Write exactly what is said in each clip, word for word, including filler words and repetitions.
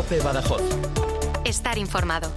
COPE Badajoz. Estar informado.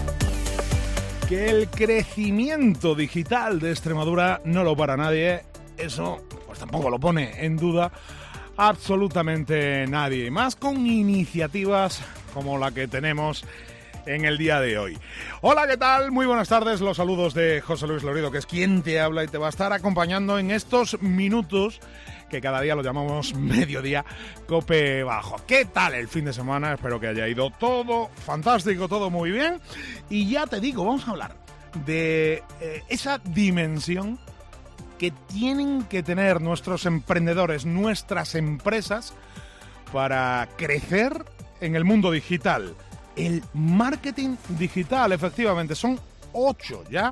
Que el crecimiento digital de Extremadura no lo para nadie, eso pues tampoco lo pone en duda absolutamente nadie. Y más con iniciativas como la que tenemos en el día de hoy. Hola, ¿qué tal? Muy buenas tardes. Los saludos de José Luis Lorido, que es quien te habla y te va a estar acompañando en estos minutos que cada día lo llamamos mediodía COPE Badajoz. ¿Qué tal el fin de semana? Espero que haya ido todo fantástico, todo muy bien. Y ya te digo, vamos a hablar de eh, esa dimensión que tienen que tener nuestros emprendedores, nuestras empresas, para crecer en el mundo digital. El marketing digital, efectivamente, son ocho ya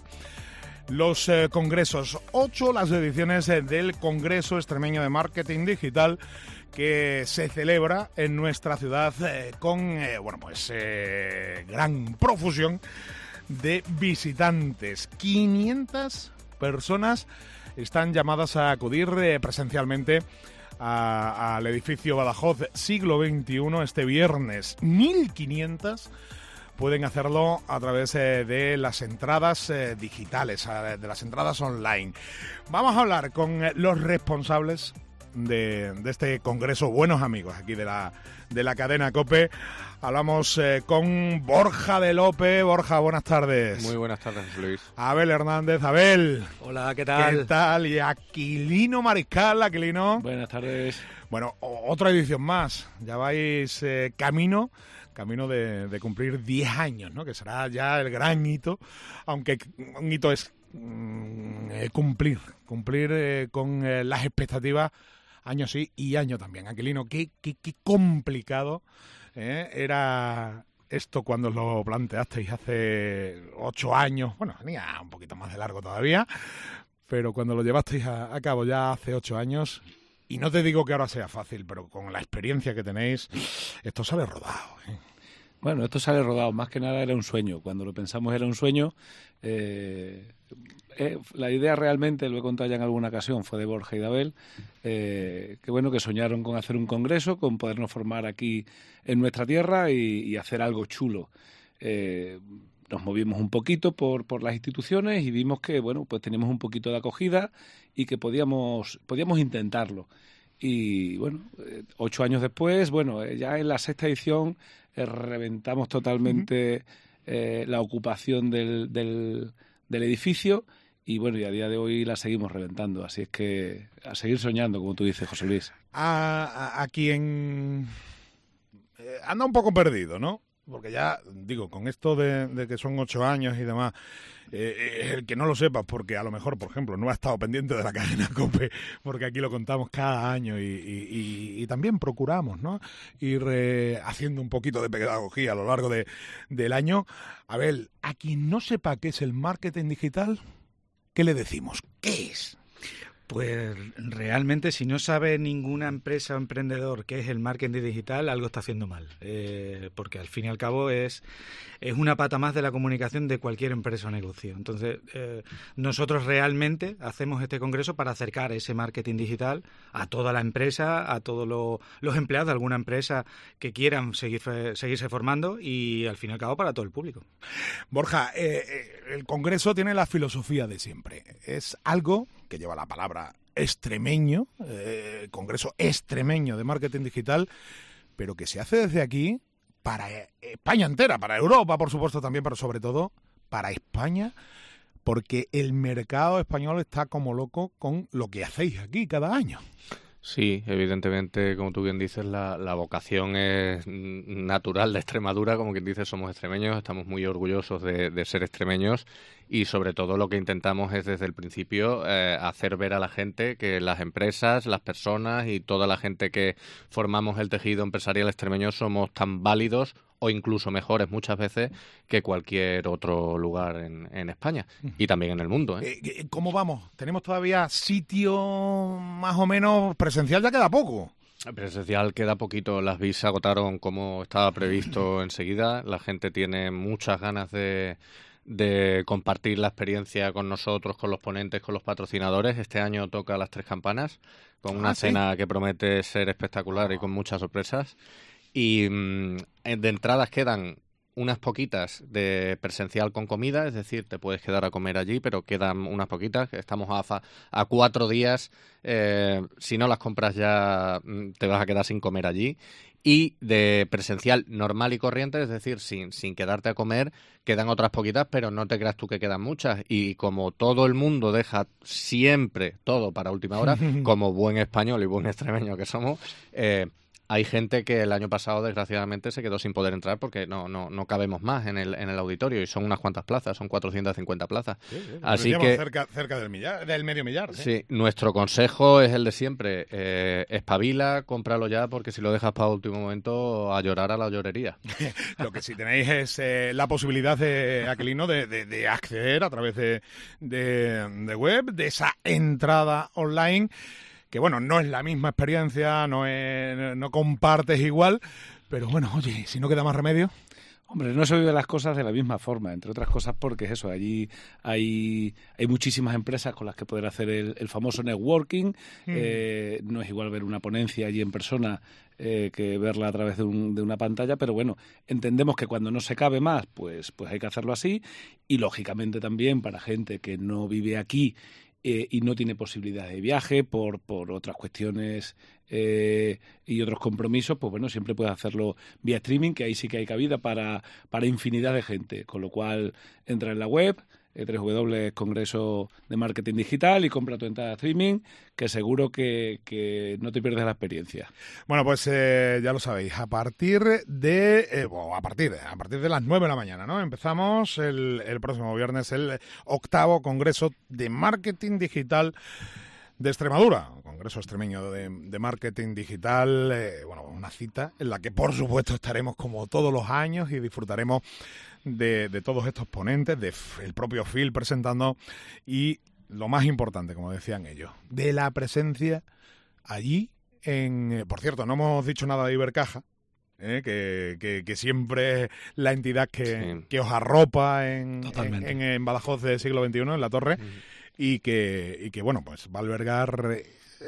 los eh, congresos, ocho las ediciones eh, del Congreso Extremeño de Marketing Digital que se celebra en nuestra ciudad eh, con, eh, bueno, pues eh, gran profusión de visitantes. quinientas personas están llamadas a acudir eh, presencialmente a, al edificio Badajoz Siglo veintiuno este viernes. mil quinientas pueden hacerlo a través eh, de las entradas eh, digitales, eh, de las entradas online. Vamos a hablar con eh, los responsables de, de este congreso, buenos amigos aquí de la, de la cadena COPE. Hablamos eh, con Borja de Lope. Borja, buenas tardes. Muy buenas tardes, Luis. Abel Hernández. Abel. Hola, ¿qué tal? ¿Qué tal? Y Aquilino Mariscal. Aquilino. Buenas tardes. Bueno, otra edición más. Ya vais eh, camino... Camino de, de cumplir diez años, ¿no? Que será ya el gran hito, aunque un hito es mm, eh, cumplir, cumplir eh, con eh, las expectativas año sí y año también. Aquilino, qué, qué, qué complicado eh, era esto cuando lo planteasteis hace ocho años, bueno, tenía un poquito más de largo todavía, pero cuando lo llevasteis a, a cabo ya hace ocho años... Y no te digo que ahora sea fácil, pero con la experiencia que tenéis, esto sale rodado, ¿eh? Bueno, esto sale rodado. Más que nada era un sueño. Cuando lo pensamos era un sueño. Eh, eh, la idea realmente, lo he contado ya en alguna ocasión, fue de Borja y de Abel. Eh, que bueno, que soñaron con hacer un congreso, con podernos formar aquí en nuestra tierra y, y hacer algo chulo. Eh, nos movimos un poquito por, por las instituciones y vimos que, bueno, pues teníamos un poquito de acogida y que podíamos, podíamos intentarlo. Y, bueno, eh, ocho años después, bueno, eh, ya en la sexta edición eh, reventamos totalmente eh, la ocupación del, del, del edificio y, bueno, y a día de hoy la seguimos reventando. Así es que a seguir soñando, como tú dices, José Luis. A, a, a quien eh, anda un poco perdido, ¿no? Porque ya, digo, con esto de, de que son ocho años y demás, eh, el que no lo sepa, porque a lo mejor, por ejemplo, no ha estado pendiente de la cadena COPE, porque aquí lo contamos cada año y, y, y, y también procuramos, ¿no?, ir eh, haciendo un poquito de pedagogía a lo largo de, del año. A ver, a quien no sepa qué es el marketing digital, ¿qué le decimos? ¿Qué es? Pues realmente si no sabe ninguna empresa o emprendedor qué es el marketing digital, algo está haciendo mal, eh, porque al fin y al cabo es, es una pata más de la comunicación de cualquier empresa o negocio. Entonces eh, nosotros realmente hacemos este congreso para acercar ese marketing digital a toda la empresa, a todos lo, los empleados de alguna empresa que quieran seguir, seguirse formando y al fin y al cabo para todo el público. Borja, eh, el congreso tiene la filosofía de siempre, es algo que lleva la palabra extremeño, eh, Congreso Extremeño de Marketing Digital, pero que se hace desde aquí para España entera, para Europa, por supuesto también, pero sobre todo para España, porque el mercado español está como loco con lo que hacéis aquí cada año. Sí, evidentemente, como tú bien dices, la, la vocación es natural de Extremadura, como quien dice, somos extremeños, estamos muy orgullosos de, de ser extremeños y sobre todo lo que intentamos es desde el principio eh, hacer ver a la gente que las empresas, las personas y toda la gente que formamos el tejido empresarial extremeño somos tan válidos o incluso mejores muchas veces que cualquier otro lugar en, en España y también en el mundo, ¿eh? Eh, ¿Cómo vamos? ¿Tenemos todavía sitio más o menos presencial? Ya queda poco. Presencial queda poquito, las V I S se agotaron como estaba previsto enseguida, la gente tiene muchas ganas de, de compartir la experiencia con nosotros, con los ponentes, con los patrocinadores. Este año toca Las Tres Campanas, con una ah, ¿sí? cena que promete ser espectacular y con muchas sorpresas. Y mmm, de entradas quedan unas poquitas de presencial con comida, es decir, te puedes quedar a comer allí, pero quedan unas poquitas. Estamos a, fa- a cuatro días. Eh, si no las compras ya te vas a quedar sin comer allí. Y de presencial normal y corriente, es decir, sin, sin quedarte a comer, quedan otras poquitas, pero no te creas tú que quedan muchas. Y como todo el mundo deja siempre todo para última hora, como buen español y buen extremeño que somos, eh, hay gente que el año pasado, desgraciadamente, se quedó sin poder entrar porque no no no cabemos más en el en el auditorio y son unas cuantas plazas, son cuatrocientas cincuenta plazas. Sí, sí, Así que cerca, cerca del, millar, del medio millar. ¿sí? Sí, nuestro consejo es el de siempre. Eh, espabila, cómpralo ya, porque si lo dejas para último momento, a llorar a la llorería. Lo que sí tenéis es eh, la posibilidad, de Aquilino, de, de, de acceder a través de, de, de web, de esa entrada online, que bueno, no es la misma experiencia, no, es, no compartes igual, pero bueno, oye, si no queda más remedio. Hombre, no se viven las cosas de la misma forma, entre otras cosas porque es eso, allí hay, hay muchísimas empresas con las que poder hacer el, el famoso networking, mm. eh, no es igual ver una ponencia allí en persona eh, que verla a través de, un, de una pantalla, pero bueno, entendemos que cuando no se cabe más, pues, pues hay que hacerlo así, y lógicamente también para gente que no vive aquí Eh, y no tiene posibilidad de viaje por, por otras cuestiones eh, y otros compromisos, pues bueno, siempre puedes hacerlo vía streaming, que ahí sí que hay cabida para, para infinidad de gente, con lo cual entra en la web, eh, doble u doble u doble punto congreso de marketing digital y compra tu entrada de streaming, que seguro que, que no te pierdes la experiencia. Bueno, pues eh, ya lo sabéis, a partir de eh, bueno, a partir a partir de las nueve de la mañana, ¿no? Empezamos el, el próximo viernes el octavo Congreso de Marketing Digital de Extremadura, Congreso Extremeño de, de Marketing Digital, eh, bueno, una cita en la que por supuesto estaremos como todos los años y disfrutaremos de, de todos estos ponentes, de el propio Phil presentando y lo más importante, como decían ellos, de la presencia allí en... Por cierto, no hemos dicho nada de Ibercaja, ¿eh? que, que, que siempre es la entidad que, sí. que os arropa en, en, en, en Badajoz de siglo veintiuno, en la torre, uh-huh. y, que, y que, bueno, pues va a albergar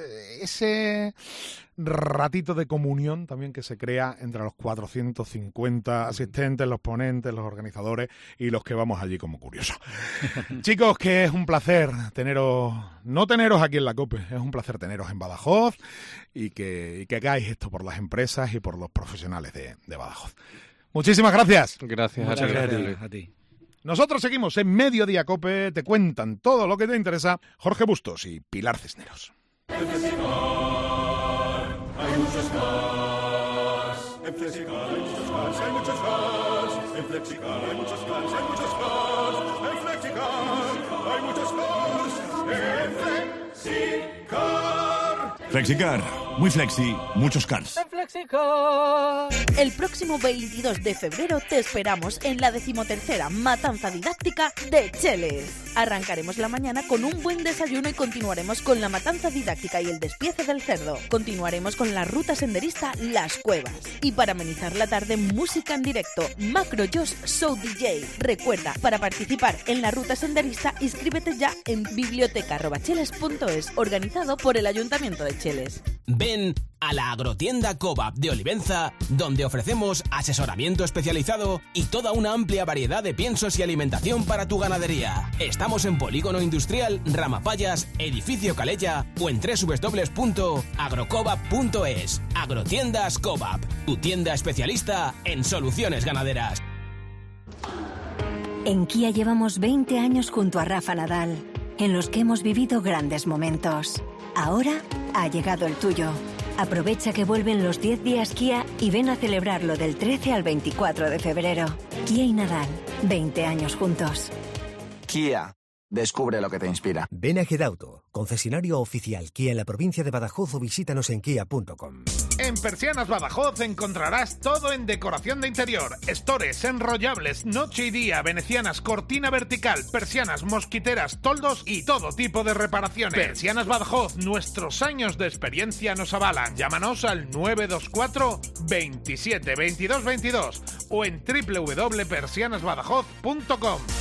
ese ratito de comunión también que se crea entre los cuatrocientos cincuenta asistentes, los ponentes, los organizadores y los que vamos allí como curiosos. Chicos, que es un placer teneros, no teneros aquí en la COPE, es un placer teneros en Badajoz y que, y que hagáis esto por las empresas y por los profesionales de, de Badajoz. Muchísimas gracias. Gracias, Muchas a, gracias a ti. Nosotros seguimos en Mediodía COPE, te cuentan todo lo que te interesa Jorge Bustos y Pilar Cisneros. En Flexicar hay muchos cars. En Flexicar hay muchos cars, hay muchos cars. En Flexicar hay muchos cars, hay muchos cars. En Flexicar hay muchos cars. En Flexicar. Flexicar, muy flexi, muchos cars. En Flexicar. El próximo veintidós de febrero te esperamos en la decimotercera matanza didáctica de Cheles. Arrancaremos la mañana con un buen desayuno y continuaremos con la matanza didáctica y el despiece del cerdo. Continuaremos con la ruta senderista Las Cuevas. Y para amenizar la tarde, música en directo, Macro Josh Show D J. Recuerda, para participar en la ruta senderista, inscríbete ya en biblioteca arroba cheles punto es, organizado por el Ayuntamiento de Cheles. Ven a la agrotienda Cobap de Olivenza, donde ofrecemos asesoramiento especializado y toda una amplia variedad de piensos y alimentación para tu ganadería. Estamos en Polígono Industrial Ramapayas, Edificio Calella o en doble u doble u doble u punto agrocobap punto es. Agrotiendas Cobap, tu tienda especialista en soluciones ganaderas. En Kia llevamos veinte años junto a Rafa Nadal, en los que hemos vivido grandes momentos. Ahora ha llegado el tuyo. Aprovecha que vuelven los diez días Kia y ven a celebrarlo del trece al veinticuatro de febrero. Kia y Nadal, veinte años juntos. Kia, descubre lo que te inspira. Ven a Gedauto, concesionario oficial Kia en la provincia de Badajoz o visítanos en kia punto com. En Persianas Badajoz encontrarás todo en decoración de interior, estores, enrollables, noche y día, venecianas, cortina vertical, persianas, mosquiteras, toldos y todo tipo de reparaciones. Persianas Badajoz, nuestros años de experiencia nos avalan. Llámanos al nueve dos cuatro, veintisiete, veintidós, veintidós o en doble u doble u doble u punto persianas badajoz punto com.